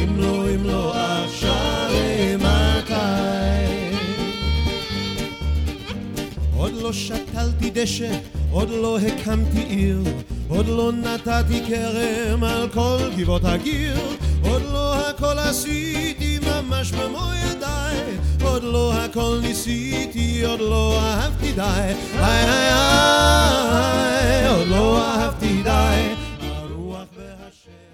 אם לא עכשיו מתי. עוד לא שתלתי דשא, עוד לא הקמתי עיר, עוד לא נתתי כרם על כל גבעות הגיר, עוד לא הכל עשיתי ממש במו ידיי, עוד לא הכל ניסיתי, עוד לא אהבתי די, עוד לא אהבתי די.